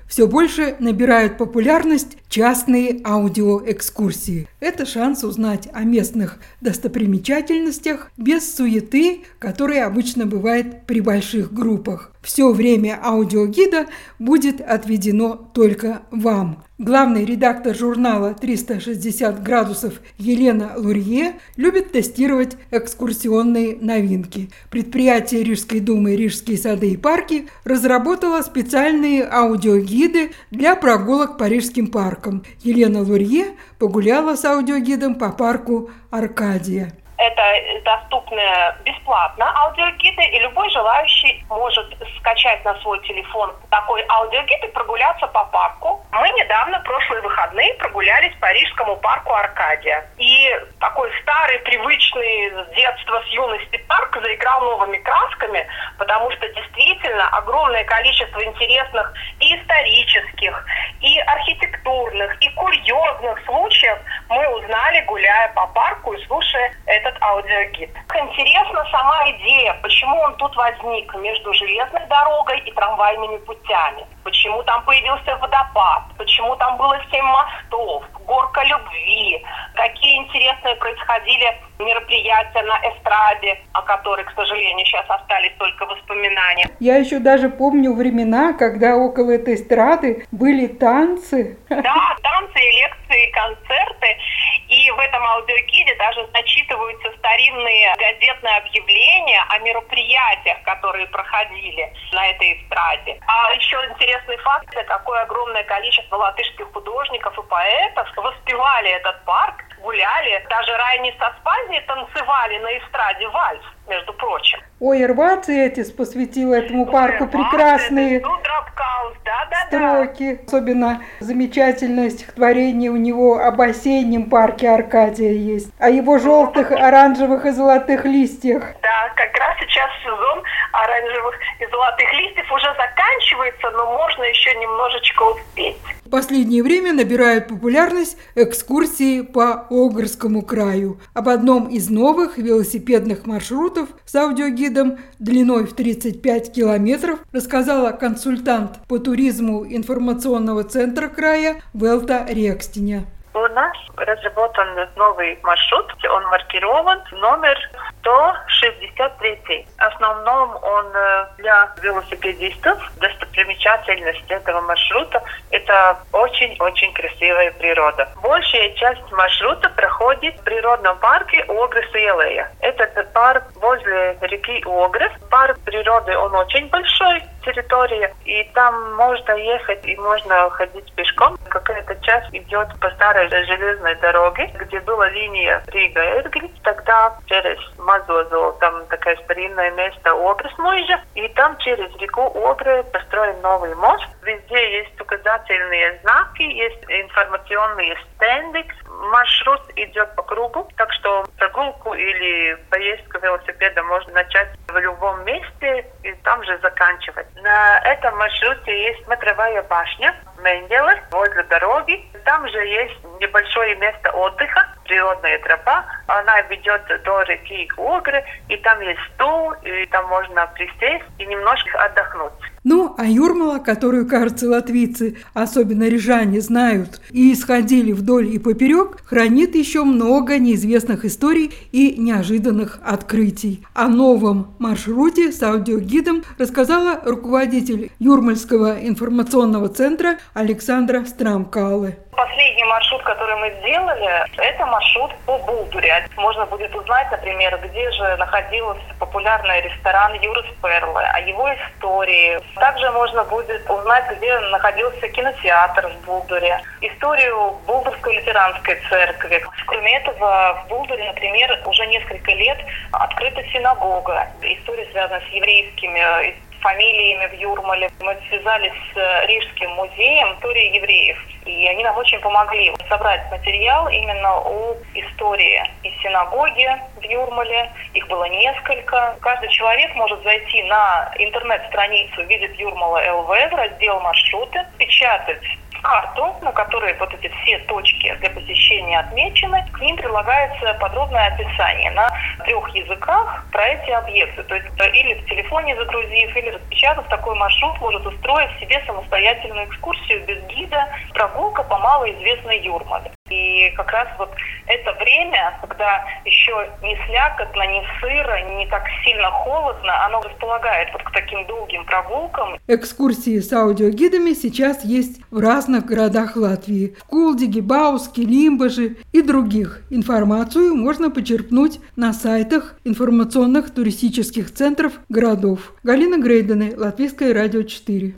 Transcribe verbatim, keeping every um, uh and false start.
Все больше набирают популярность частные аудиоэкскурсии. Это шанс узнать о местных достопримечательностях без суеты, которая обычно бывает при больших группах. Все время аудиогида будет отведено только вам. Главный редактор журнала триста шестьдесят градусов Елена Лурье любит тестировать экскурсионные новинки. Предприятие Рижской думы «Рижские сады и парки» разработало специальные аудиогиды для прогулок по рижским паркам. Елена Лурье погуляла с аудиогидом по парку Аркадия. Это доступны бесплатно аудиогиды, и любой желающий может скачать на свой телефон такой аудиогид и прогуляться по парку. Мы недавно, прошлые выходные, прогулялись по рижскому парку Аркадия. И такой старый, привычный с детства, с юности парк заиграл новыми красками, потому что действительно огромное количество интересных и исторических, и архитектурных, и курьезных случаев мы узнали, гуляя по парку и слушая этот аудиогид. Интересна сама идея, почему он тут возник между железной дорогой и трамвайными путями. Почему там появился водопад, почему там было семь мостов, горка любви, какие интересные происходили мероприятия на эстраде, о которых, к сожалению, сейчас остались только воспоминания. Я еще даже помню времена, когда около этой эстрады были танцы. Да, танцы, лекции, концерты. И в этом аудиогиде даже зачитываются старинные газетные объявления о мероприятиях, которые проходили на этой эстраде. А еще интересный факт, какое огромное количество латышских художников и поэтов воспевали этот парк, гуляли, даже Райни Саспази танцевали на эстраде вальс, между прочим. Ой, Рвации Этис посвятила этому парку Ой, прекрасные да, да, строки. Да. Особенно замечательное стихотворение у него об осеннем парке Аркадия есть, о его желтых, оранжевых и золотых листьях. Да, как раз сейчас сезон оранжевых и золотых листьев уже заканчивается, но можно еще немножечко успеть. В последнее время набирают популярность экскурсии по Огрскому краю. Об одном из новых велосипедных маршрутов с аудиогидом длиной в тридцать пять километров рассказала консультант по туризму информационного центра края Велта Рекстиня. У нас разработан новый маршрут, он маркирован, номер сто шестьдесят три. В основном он для велосипедистов. Достопримечательность этого маршрута – это очень-очень красивая природа. Большая часть маршрута проходит в природном парке Огрес-Иелея. Этот парк возле реки Огрес. Парк природы, он очень большой, территория, и там можно ехать и можно ходить пешком. Какая-то часть идет по старой железной дороге, где была линия Рига-Эргли, тогда через Мазозу, там такое старинное место Огрес-Мойжа, и там через реку Огре построен новый мост. Везде есть указательные знаки, есть информационные стенды. Маршрут идет по кругу, так что прогулку или поездку велосипеда можно начать в любом месте и там же заканчивать. На этом маршруте есть смотровая башня Менделе возле дороги. Там же есть небольшое место отдыха, природная тропа. Она ведет до реки Огре, и там есть стул, и там можно присесть и немножко отдохнуть. Ну, а Юрмала, которую, кажется, латвийцы, особенно рижане, знают и исходили вдоль и поперек, хранит еще много неизвестных историй и неожиданных открытий. О новом маршруте с аудиогидом рассказала руководитель Юрмальского информационного центра Александра Страмкале. Последний маршрут, который мы сделали, это маршрут по Булдуре. Можно будет узнать, например, где же находился популярный ресторан Юрис Перлы, о его истории. Также можно будет узнать, где находился кинотеатр в Булдуре, историю Булдурской лютеранской церкви. Кроме этого, в Булдуре, например, уже несколько лет открыта синагога. История связана с еврейскими фамилиями в Юрмале. Мы связались с Рижским музеем истории евреев. И они нам очень помогли собрать материал именно о истории и синагоги в Юрмале. Их было несколько. Каждый человек может зайти на интернет-страницу «Видит Юрмала ЛВ», раздел «Маршруты», печатать карту, на которой вот эти все точки для посещения отмечены. К ним прилагается подробное описание на трех языках про эти объекты. То есть или в телефоне загрузив, или распечатав такой маршрут, может устроить себе самостоятельную экскурсию без гида, прогулка по малоизвестной Юрмале. И как раз вот это время, когда еще не слякотно, не сыро, не так сильно холодно, оно располагает вот к таким долгим прогулкам. Экскурсии с аудиогидами сейчас есть в разных городах Латвии – в Кулдиге, Бауске, Лимбаже и других. Информацию можно почерпнуть на сайтах информационных туристических центров городов. Галина Грейдене, Латвийское радио четыре.